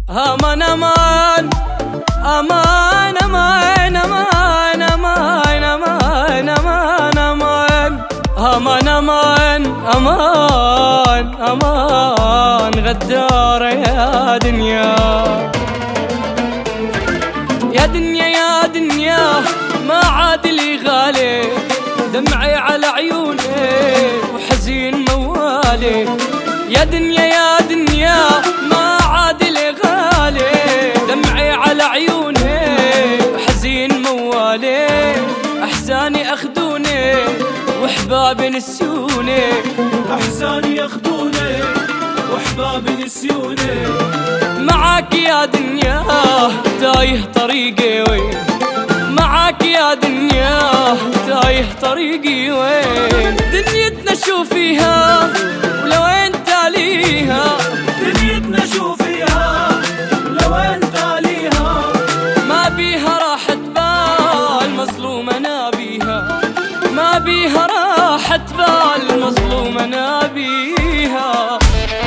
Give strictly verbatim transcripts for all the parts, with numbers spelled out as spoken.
أمان أمان أمان أمان أمان أمان أمان أمان أمان أمان أمان أمان أمان غدارة يا دنيا، يا دنيا يا دنيا ما عاد لي غالي، دمعي على عيوني وحزين موالي. يا دنيا يا دنيا ما عاد لي غالي، دمعي على عيوني وحزين موالي. أحزاني أخذوني وحبابي نسيوني، أحزاني ياخذوني وحبابي نسيوني. معاك يا دنيا تايه طريقي وين، معاك يا دنيا تايه طريقي وين. دنيتنا شو فيها ولو انت ليها، دنيتنا شو فيها لو انت ليها. ما بيها راحة بال مظلوم انا بيها، ما بيها راحة بال مظلوم انا بيها.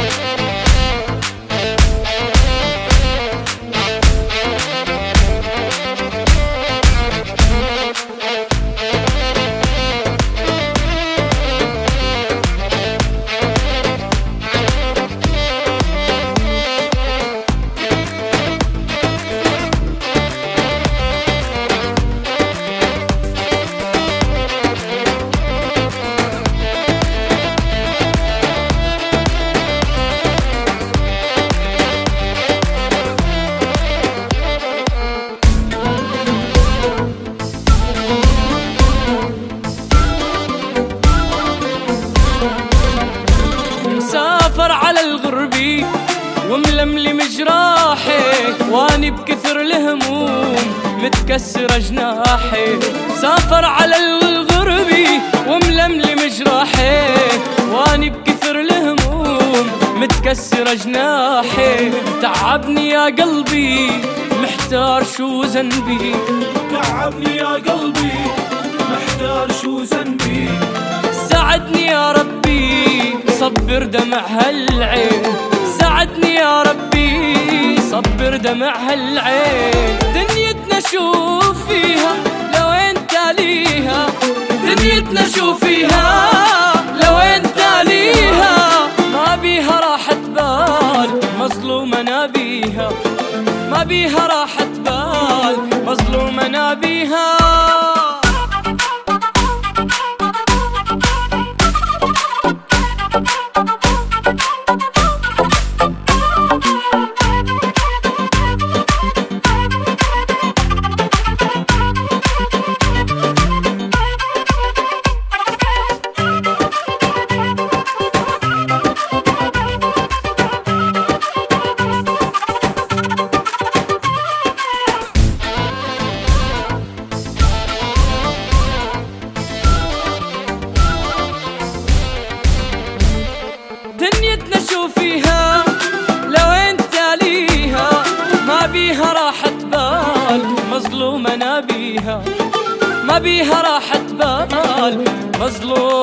مسافر على الغربي وململم جراحي، واني بكثر الهموم متكسر جناحي. سافر على الغربي وململم جراحي، واني بكثر الهموم متكسر جناحي. تعبني يا قلبي محتار شو ذنبي، تعبني يا قلبي محتار شو ذنبي. ساعدني يا ربي صبر دمع هالعين، ساعدني يا ربي صبر دمع هالعين. دنيتنا شوف فيها لو انت ليها، دنيتنا شوف فيها لو انت ليها. ما بيها راحة بال مظلوم انا بيها، ما بيها راحة بال مظلوم انا بيها. دنيتنا شو فيها لو انت ليها، ما بيها راحة بال مظلوم انا بيها، ما بيها راحة بال مظلوم